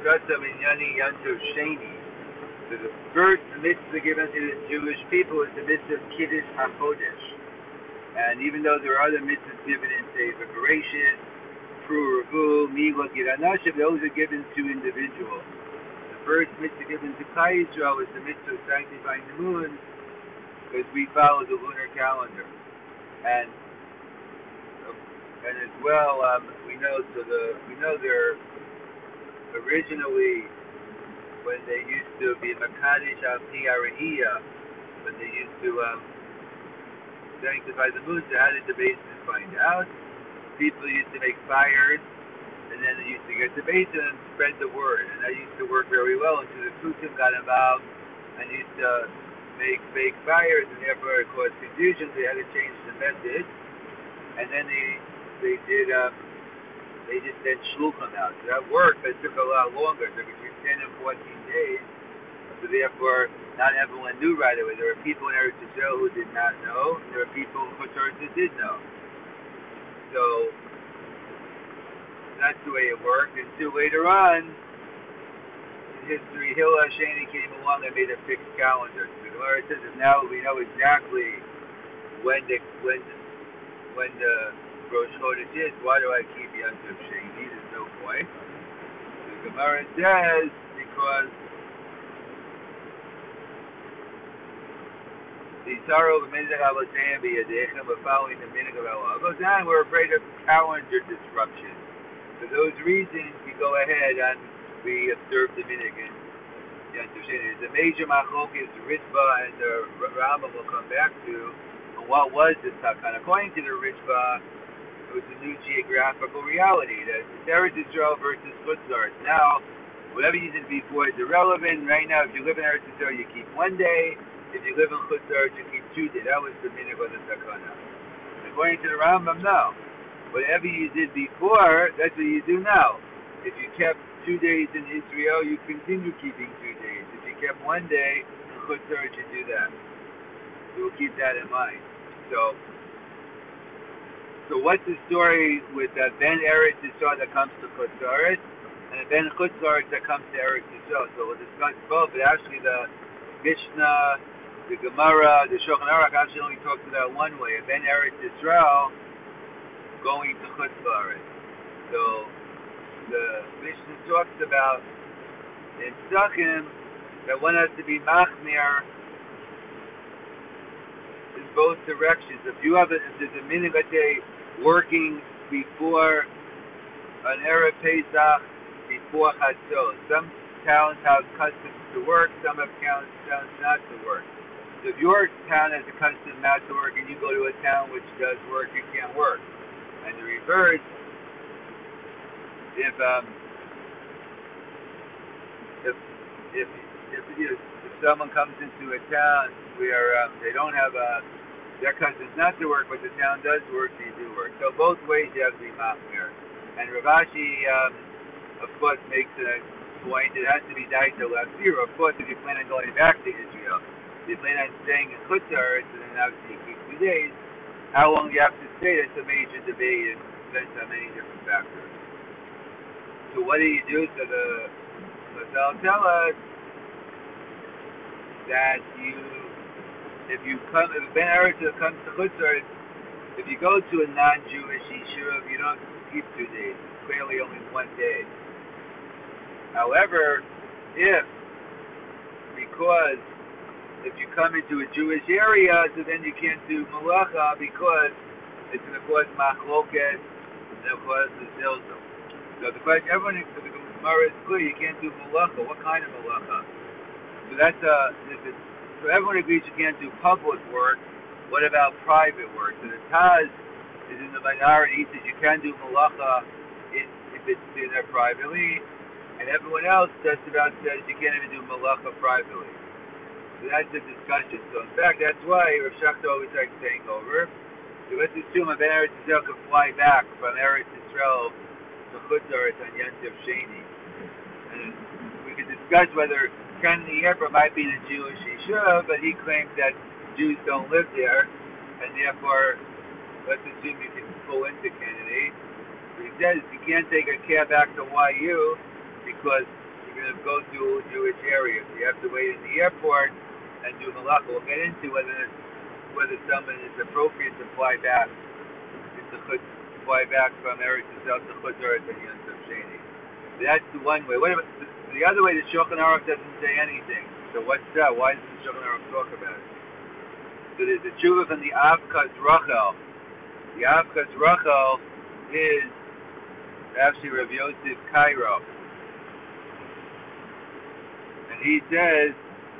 Mitzvah Minyani Yantiv Sheni. So the first mitzvah given to the Jewish people is the mitzvah of Kiddush HaChodesh. And even though there are other mitzvahs given in Sefer Bereshit, Pru Revu, Milah, Gid Hanashim, those are given to individuals. The first mitzvah given to Klal Yisrael is the mitzvah of sanctifying the moon, because we follow the lunar calendar. And as well, we know they're originally, when they used to be Makadosh al Pi Ariyah, when they used to sanctify the moon, so how did the Basin find out? People used to make fires, and then they used to get the Basin and spread the word, and that used to work very well until the Kutim got involved and used to make fake fires, and therefore it caused confusion. They had to change the message, and then they just sent shluchim out. So that worked, but it took a lot longer. It took between 10 and 14 days. So therefore, not everyone knew right away. There were people in Eretz Yisrael who did not know. And there were people in Chutz La'aretz who did know. So that's the way it worked. Until later on, in history, Hillel Hasheni came along and made a fixed calendar. So the Gemara says that now we know exactly when the Rosh Chodesh is. Why do I keep Yom Tov Sheni? There's no point. The Gemara says because the Taro of Minzach Avotayim B'Yadechem are following the minhag of Allah. Goes on, we're afraid of calendar disruption. For those reasons, we go ahead and we observe the minhag in Yom Tov Sheni. There's a major machlokes, Ritva and the Rambam will come back to. And what was this Takan? According to the Ritva, it was a new geographical reality. That it's Eretz Yisrael versus Chutz La'aretz. Now, whatever you did before is irrelevant. Right now, if you live in Eretz Yisrael, you keep one day. If you live in Chutz La'aretz, you keep 2 days. That was the minhag of the Takana. According to the Rambam, no. Whatever you did before, that's what you do now. If you kept 2 days in Israel, you continue keeping 2 days. If you kept 1 day in Chutz La'aretz, you do that. So we'll keep that in mind. So what's the story with Ben Eretz Yisrael that comes to Chutz La'aretz, and Ben Chutz La'aretz that comes to Eretz Yisrael? So we'll discuss both, but actually the Mishnah, the Gemara, the Shulchan Aruch actually only talks about one way, Ben Eretz Yisrael going to Chutz La'aretz. So the Mishnah talks about in Psachim that one has to be machmir in both directions. If there's a minhag, let's say, working before an Erev Pesach, before Chatzot. Some towns have customs to work, some have towns not to work. So if your town has a custom not to work and you go to a town which does work, you can't work. And the reverse, if someone comes into a town where they don't have their customs not to work, but the town does work, so you do work. So both ways you have to be machmir. And Rav Ashi, of course, makes a point. It has to be daita lafir. Of course, if you plan on going back to Israel, if you plan on staying in Chutz La'aretz, and then obviously you keep 2 days, how long you have to stay, that's a major debate. It depends on many different factors. So what do you do? So the Chazal tell us that if Ben Eretz comes to Chutz La'aretz, if you go to a non-Jewish yeshiva, you don't keep 2 days. It's clearly only 1 day. However, because if you come into a Jewish area, so then you can't do malacha because it's going to cause machlokes and it'll cause the zilzal. So the question, everyone in the Gemara is clear, you can't do malacha. What kind of malacha? So so everyone agrees you can't do public work. What about private work? So the Taz is in the minority. He says you can do malacha if it's in there privately, and everyone else just about says you can't even do malacha privately. So that's the discussion. So in fact, that's why Rav Shachar always likes saying over. So let's assume a Ben Eretz Yisrael can fly back from Eretz Yisrael to Chutz La'aretz on Yom Tov Sheni, and we can discuss whether Kennedy Hebron might be the Jewish yeshiva, but he claims that Jews don't live there, and therefore, let's assume you can pull into Kennedy. But he says you can't take a cab back to YU because you're going to go to Jewish areas. You have to wait in the airport and do malacha. We'll get into whether someone is appropriate to fly back. Fly back from Eretz Yisrael to Chutzner to Yom Tov Sheni. That's the one way. What about the other way? The Shulchan Aruch doesn't say anything. So what's that? Why does the Shulchan Aruch talk about it? So there's a tshuva from the Avkas Rachel. The Avkas Rachel is actually Rav Yosef Cairo, and he says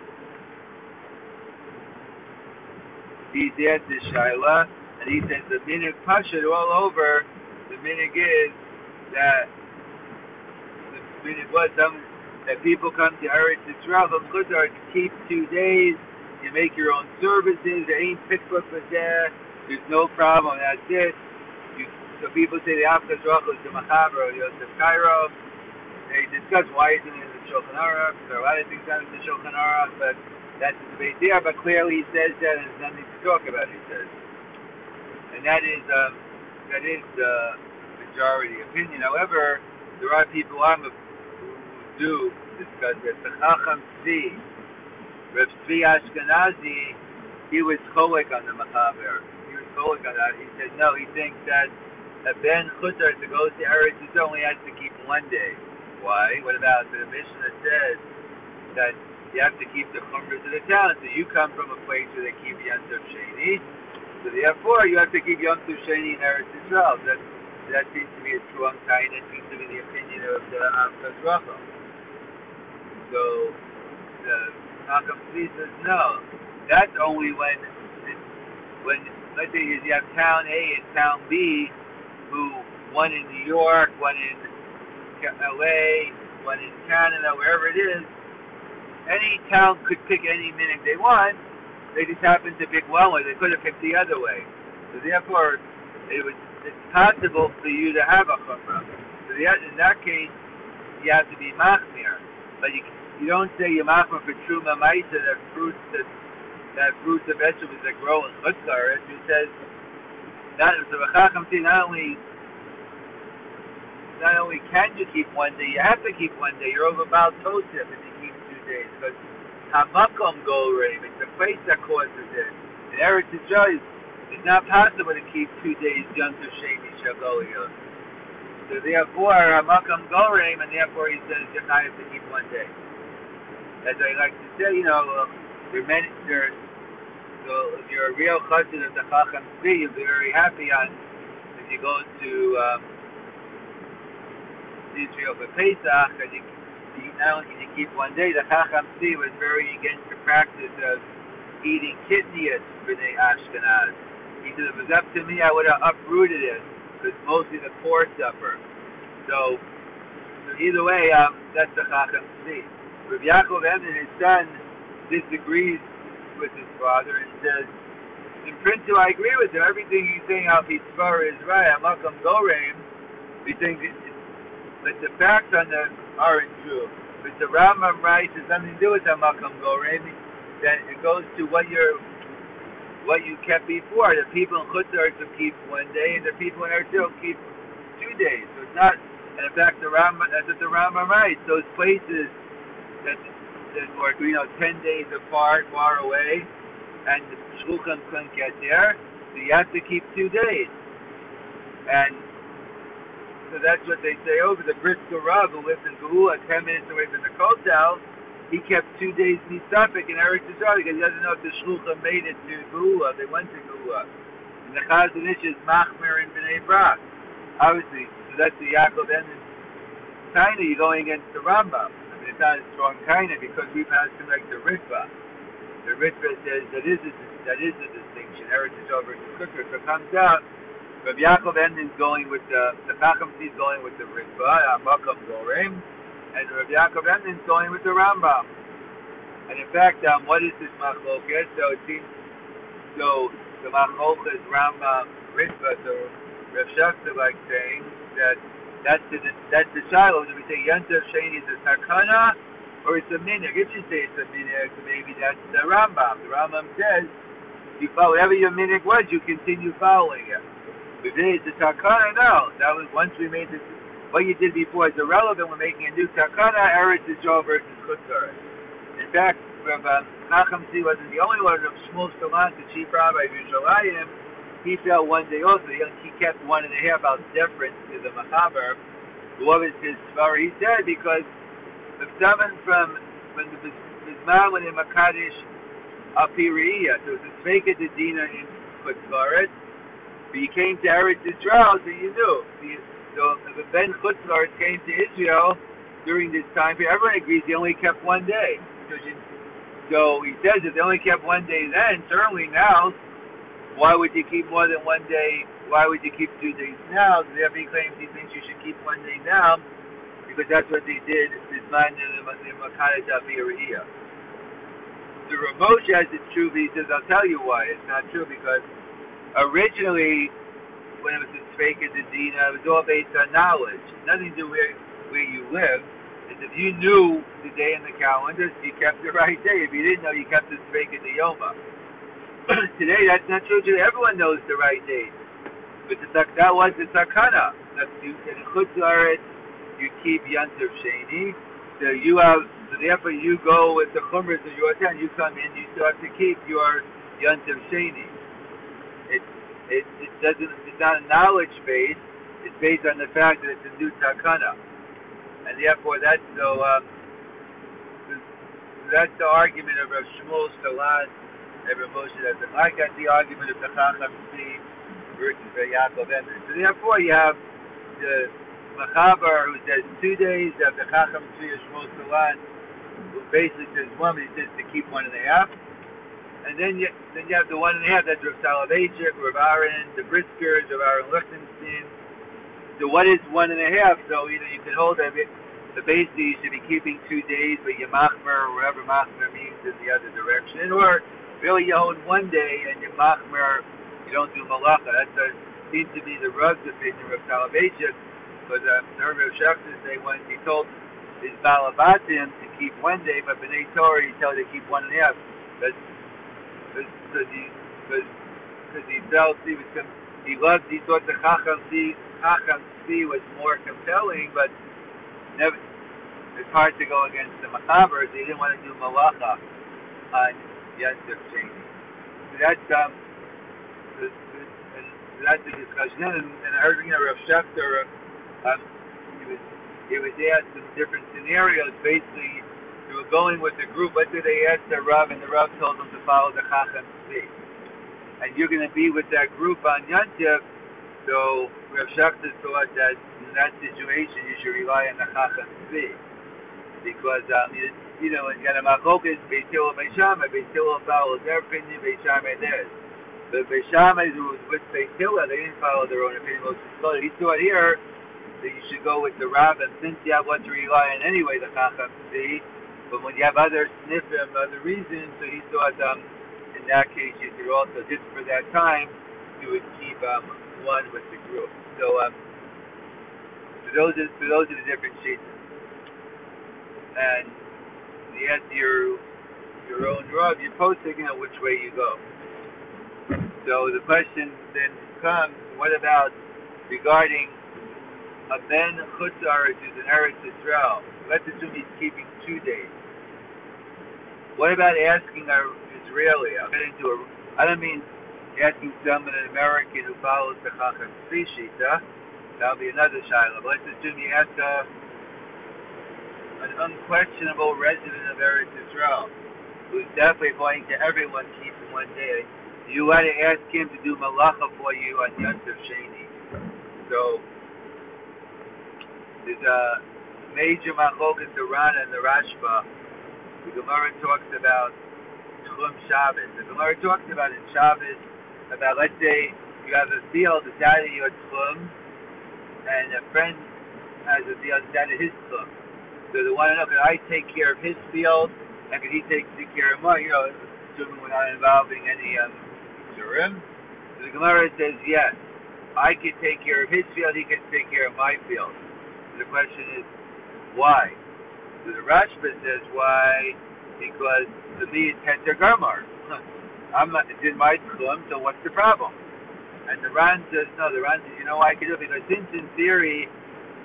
he's asked the Shaila. And he says the minig pashut all over. The minig is that the minig was that people come to Eretz Yisrael from Chutzner to keep 2 days. You make your own services. There ain't pikvah for there. There's no problem. That's it. So people say the Avkas Rachel is the Machaber or Yosef Cairo. They discuss why isn't it in the Shulchan Aruch. There are a lot of things done in the Shulchan Aruch, but that's the debate there. But clearly he says that and there's nothing to talk about. He says. And that is the majority opinion. However, there are people who do discuss that. The Chacham Tzvi, Rav Tzvi Ashkenazi, he was cholek on the Machaber. He was cholek on that. He said no. He thinks that a ben chutzner to go to Eretz Yisrael only has to keep 1 day. Why? What about the Mishnah says that you have to keep the chumras of the town. So you come from a place where they keep Yom Tov Sheni. So therefore, you have to keep Yom Tov Sheni in Eretz Yisrael. That seems to be a strong tie, and it seems to be the opinion of the Avkas Rachel. So the Chacham Tzvi says no. That's only when let's say you have town A and town B, who one in New York, one in LA, one in Canada, wherever it is. Any town could pick any minute they want. They just happened to pick one way. They could have picked the other way. So therefore, it's possible for you to have a chumrah. So in that case, you have to be machmir. But you don't say you're machmir for truma ma'isa, that fruits and vegetables that grow in chutzner. It says not only can you keep 1 day, you have to keep 1 day. You're over Baal Tosef if you keep 2 days because Hamakom Goreim, it's the place that causes it. In Eretz Yisrael, it's not possible to keep 2 days Yom Tov Sheni Shagolia. So therefore, Hamakom Goreim, and therefore he says you have to keep 1 day. As I like to say, so if you're a real chassid of the Chacham Tzvi, you'll be very happy if you go to Israel for Pesach, and not only can you keep 1 day, the Chacham Tzvi was very against the practice of eating kitnias for the Ashkenaz. He said, if it was up to me, I would have uprooted it, because mostly the poor suffer. So either way, that's the Chacham Tzvi. Rav Yaakov Emden, his son, disagrees with his father and says, in principle, I agree with him. Everything he's saying, how Pitzvara is right. Hamakom Goreim, we think but the facts on the aren't true. But the Rambam writes has nothing to do with Hamakom Goreim. Then it goes to what you kept before. The people in Chutzner to keep 1 day, and the people in Eretz Yisrael keep 2 days. So it's not. And in fact, that's what the Rambam writes. Those places that were 10 days apart, far away, and the shluchim couldn't get there, so you have to keep 2 days. And so that's what they say over the Brisker Rav, who lives in Geula, 10 minutes away from the Kotel. He kept 2 days Nisafik in Eretz Yisrael because he doesn't know if the shluchim made it to Geula. They went to Geula. And the Chazon Ish is Machmer in Bnei Brak. Obviously, so that's the Yaakov Emden kind of, you're going against the Rambam. It's not a strong kind of because we've had to make the Ritva. The Ritva says that is a distinction. Eretz Yisrael versus Chutzner. So it comes out, Rav Yaakov Emden's going with the Chacham Tzvi's going with the Ritva, Hamakom Goreim, and Rav Yaakov Emden's going with the Rambam. And in fact, what is this machloket? So it seems the machloket is Rambam Ritva. So Rav Shachta like saying that. That's the shiloh. Do we say Yom Tov Sheni is a takana or it's a minhag? If you say it's a minhag, maybe that's the Rambam. The Rambam says you follow whatever your minhag was, you continue following it. If it's a takana, no. That was once we what you did before is irrelevant. We're making a new takana, Eretz Yisrael versus Chutz La'aretz. In fact, Rav Chacham Tzvi wasn't the only one. Rav Shmuel Salant, the chief rabbi of Yerushalayim, he fell one day also. He kept 1.5 hours difference to the Machaber. What was his svara? He said because if someone from when the Bismar went in Makadish Apiriyah, so it was a Sveika Dedina in Chutz La'aretz, but you came to Eretz Yisrael, so you knew. So if a Ben Chutz La'aretz came to Israel during this time period, everyone agrees he only kept 1 day. So he says if they only kept 1 day then, certainly now, why would you keep more than 1 day? Why would you keep 2 days now? So therefore he claims he thinks you should keep 1 day now, because that's what they did this man in the Makadish Apiriyah. The Rav Moshe has it true, but he says, I'll tell you why. It's not true, because originally, when it was a Sveika Dedina, it was all based on knowledge. Nothing to do with where you live. It's if you knew the day in the calendar, so you kept the right day. If you didn't know, you kept the Sveika Deyoma. Today, that's not true. Today, everyone knows the right date. But that was the takana. In Chutz La'aretz, you keep Yantav Sheni. So therefore you go with the chumras of your town. You come in, you still have to keep your Yantav Sheni. It's not a knowledge base. It's based on the fact that it's a new takana, and therefore that's the argument of Rav Shmuel Salant and Rav Moshe doesn't like. That's the argument of the Chacham Tzvi versus the Yaakov Emer. So therefore you have the Machaber who says 2 days, you have the Chacham Tzvi of Shmuel Salant who basically says 1, but he says to keep 1.5. And then you have the 1.5, that's Rav Soloveitchik, Rav Aaron, the Briskers, Rav Aaron Lichtenstein. So what is 1.5? So you can hold that the basically you should be keeping 2 days, but you machmer, or whatever machmer means in the other direction. Or really you hold 1 day and you machmer, you don't do malacha. That seems to be the Rav's opinion of Rav Soloveitchik. But Rav Shechter say when he told his Balabatim to keep 1 day, but B'nai Torah he told to keep 1.5. Because he felt he thought the Chacham Tzvi was more compelling, but never. It's hard to go against the Machaber. They didn't want to do malacha on Yantav Sheni. So that's the discussion. And I heard Rav Shechter. He was asked some different scenarios. Basically, they were going with the group. What did they ask the Rav? And the Rav told them to follow the Chacham Tzvi. And you're going to be with that group on Yantav. So Rav Shechter thought that in that situation you should rely on the Chacham Tzvi, because you got a machlokas Beis Hillel Beis Shammai. Beis Hillel follows their opinion, Beis Shammai theirs. But Beis Shammai who was with Beis Hillel, they didn't follow their own opinion. He thought here that you should go with the Rav, and since you have what to rely on anyway, the Chacham Tzvi. But when you have other snifim, other reasons, so he thought in that case you could also, just for that time, you would keep one with the group. So those are the different sheets. And you ask your own Rav, you're posting which way you go. So the question then comes, what about regarding a Ben Chutz La'aretz who's in Eretz Yisrael? Let's assume he's keeping 2 days. What about asking an Israeli? I don't mean asking someone, an American who follows the Chacham Tzvi Shita. That'll be another shaila. But let's assume you ask an unquestionable resident of Eretz Yisrael, who's definitely, according to everyone, keeping 1 day. You want to ask him to do malacha for you on Yantav Sheni. So there's a major machlokas, the Rana and the Rashba. The Gemara talks about Tchum Shabbos. The Gemara talks about in Shabbos, about, let's say you have a field inside of your Tchum, and a friend has a field inside of his Tchum. So they want to know, could I take care of his field, and could he take care of mine? Assuming we're not involving any Zurim. So the Gemara says, yes, I can take care of his field, he can take care of my field. The question is, why? So the Rashba says, why? Because to me it's Heter Gamar. It's in my Tchum, so what's the problem? And the Ran says, no, the Ran says, I can do it, because since in theory,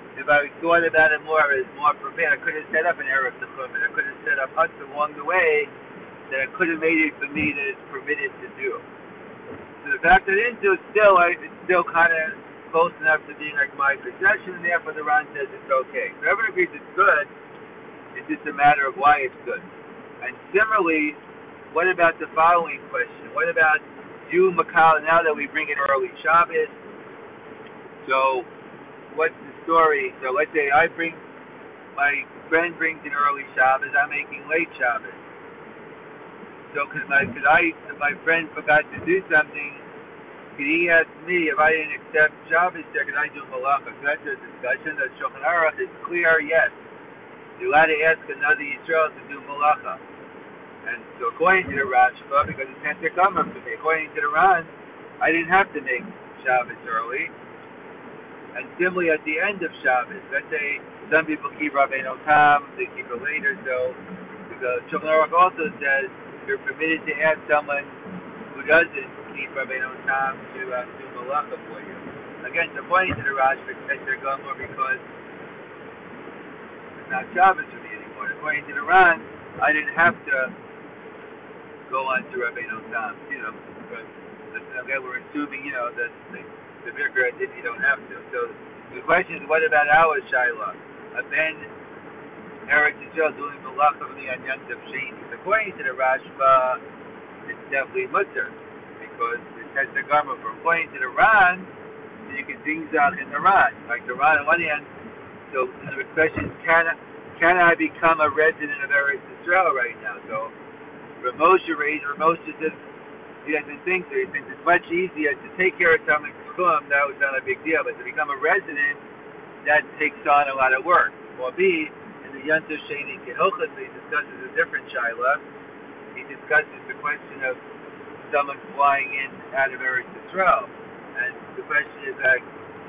if I thought about it more, I was more prepared. I could have set up an Erev Nechumen. I could have set up huts along the way that I could have made it for me that it's permitted to do. So the fact that I didn't do it, it's still kind of close enough to being like my possession, and therefore the Ran says it's okay. So everyone agrees it's good. It's just a matter of why it's good. And similarly, what about the following question? What about you, Makal, now that we bring in early Shabbos? So what's the story? So let's say my friend brings in early Shabbos, I'm making late Shabbos. So if my friend forgot to do something, could he ask me if I didn't accept Shabbos there, could I do Malacha? So that's a discussion. The Shulchan Aruch is clear, yes. You're allowed to ask another Yisrael to do Malacha. And so according to the Rashba, because it's Henter Kamar for me, according to the Ran, I didn't have to make Shabbos early. And similarly at the end of Shabbos, let's say some people keep Rabbeinu Tam, they keep it later, so the Shulchan Aruch also says you're permitted to ask someone who doesn't keep Rabbeinu Tam to do Malacha for you. Again, according to the Rashba, it's Henter Kamar because it's not Shabbos for me anymore. According to the Ran, I didn't have to go on to Rabbeinu Tam, but again, we're assuming, that the Vikra did, you don't have to. So the question is, what about our Shaila? A Ben Eretz Yisrael doing Malacha for me on Yom Tov Sheni. According to the Rashba, it's definitely mutter, because it says the Garma. According to the Ran, you can things out in the Ran. Like the Ran on one hand, so the question is, can I become a resident of Eretz Yisrael right now? So Ramosha says he doesn't think so. He thinks it's much easier to take care of someone's chum. That was not a big deal, but to become a resident, that takes on a lot of work. Or B, in the Yom Tov Sheni Kehilchos, he discusses a different shaila. He discusses the question of someone flying in out of Eretz Yisrael, and the question is like,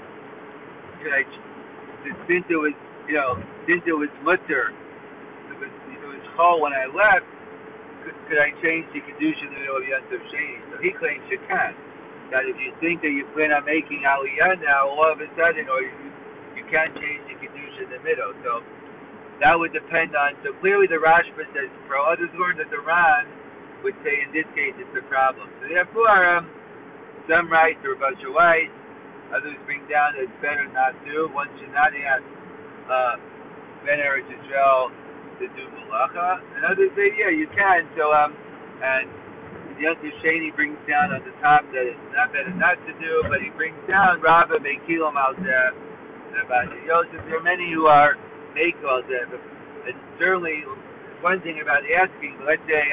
since it was mutter, it was chol when I left, could I change the kedusha in the middle of Yom Tov Sheni? So he claims you can. That if you think that you plan on making aliyah now, all of a sudden, or you can't change the kedusha in the middle. So that would depend on. So clearly, the Rashba says for others learn that the Ran would say in this case it's a problem. So therefore, some write to Rav Asher Weiss, others bring down that it's better not to. One should not ask Ben Eretz Yisrael to do Malacha, and others say, yeah, you can. So, and Yom Tov Sheni brings down on the top that it's not better not to do, but he brings down Rabba Mekilim out there, and about Yosef. There are many who are Mekel out there, but and certainly one thing about asking, let's say,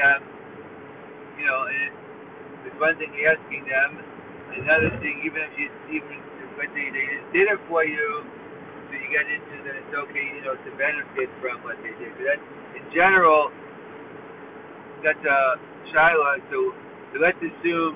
there's one thing asking them, another thing, even if let's say they did it for you, so you get into that it's okay, to benefit from what they did. So that's, in general, that's a shaila. So let's assume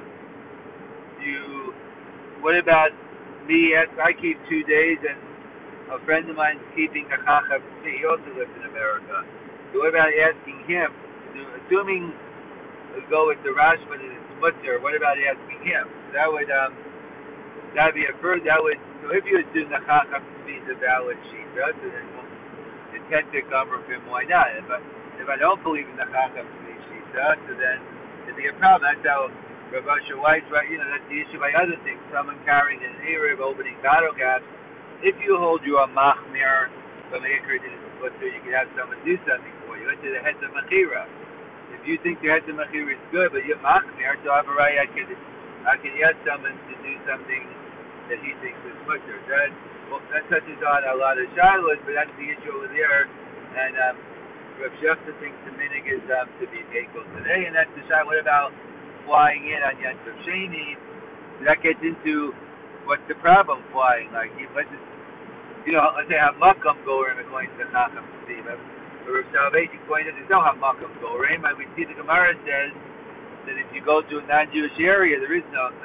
what about me? I keep 2 days, and a friend of mine is keeping a chacham. He also lives in America. So what about asking him? Assuming we'll go with the Rashba that it's mutter, what about asking him? That would be a first. So if you assume the chacham is a valid shita, so then the tenth cover from him. Why not? If I don't believe in the chacham shita, so then it'd be a problem. That's how Rav Asher Weiss, right? That's the issue by other things. Someone carrying an Erev, opening bottle caps. If you hold your machmir from the Ikr, let's say you could have someone do something for you. Let's say the Heter Mechira. If you think the Heter Mechira is good, but you're machmir, so I can ask someone to do something that he thinks is mutter. That touches on a lot of shilas, but that's the issue over there. And Rav Shefta thinks the minig is to be taken today, and that's the shilah. What about flying in on Yom Tov Sheni? That gets into what's the problem flying? Like, let's say Hamakam Gorim according to Chacham Steve. But Rav Salvation pointed there's no Hamakam Gorim. We see the Gemara says that if you go to a non-Jewish area, there is no.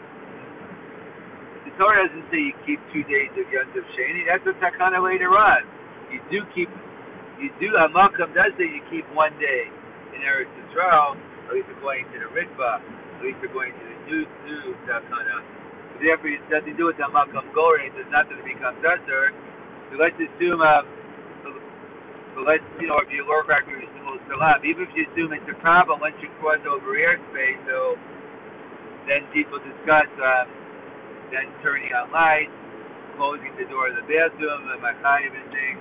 The Torah doesn't say you keep 2 days of Yom Tov Sheni. That's a takana later on. Hamakam does say you keep 1 day in Eretz Yisrael, at least according to the Ritva, at least according to the new takana. Therefore, it has nothing to do with Hamakam Gorei. It does not that it becomes usher. So let's assume, so let's, if you work back with your salam, even if you assume it's a problem once you cross over airspace, so then people discuss then turning on lights, closing the door of the bathroom, and machayev and things,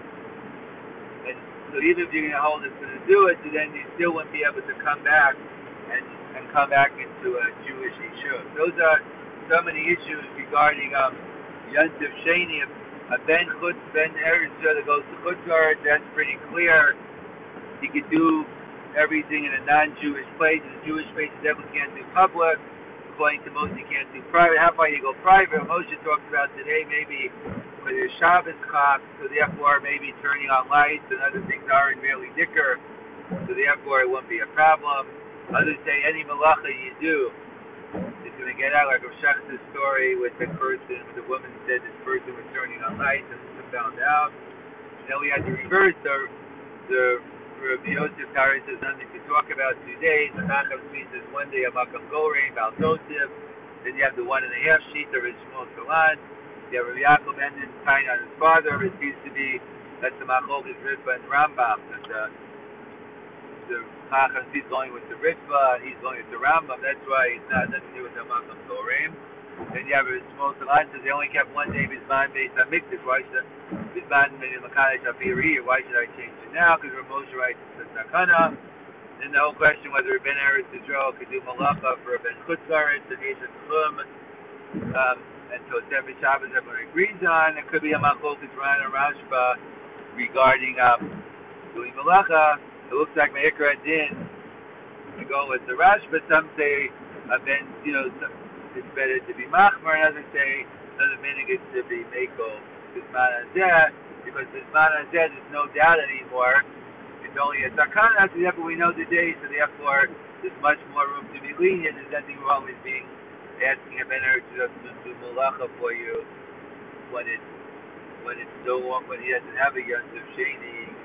and so even if you're going to hold us to do it, so then you still wouldn't be able to come back and come back into a Jewish yishuv. Those are so many issues regarding Yontif Sheni, a Ben Eretz that goes to Chutzar. That's pretty clear. He could do everything in a non-Jewish place. In a Jewish place, you definitely can't do public. According to Moshe, you can't do private. How far you go private? Moshe talks about today maybe where there's Shabbos Chag, so therefore maybe turning on lights and other things aren't really dicker, so therefore it won't be a problem. Others say any malacha you do is going to get out, like Rav Shachter's story with the person, the woman said this person was turning on lights and found out. And then we had to reverse the Rabbi Yosef Kari says nothing to talk about 2 days. The Nacham Tzvi says 1 day of Makam Gorein, Bal Tosif. Then you have the 1.5 sheet of Shmuel Salan. You have Rabbi Yaakov Enden tying on his father. It seems to be that's the Machlokes Ritva and Rambam. That the Nacham Tzvi is going with the Ritva and he's going with the Rambam. That's why it's not nothing to do with the Makam Gorein. Then you have Shmuel Salan says they only kept 1 day Bizman based on Mikdash. Why should Bizman in Makadesh Apiri? Why should I change it now? Because Rav Moshe writes it's Takana. Then the whole question whether Ben Eretz Yisrael could do malacha for Ben Chutzlaretz and Yishat Chum, and so every Shabbos everyone agrees on. It could be a Machlokes Ran and Rashba regarding doing malacha. It looks like Me'ikra Din to go with the Rashba. Some say Ben, it's better to be machmer, and others say another meaning is to be meko bisman hazeh, because bisman hazeh there's no doubt anymore. It's only a takana, so therefore we know the day, so therefore there's much more room to be lenient. There's nothing wrong with asking a ben Eretz to do malacha for you when it's so long, when he doesn't have a Yontif Sheni.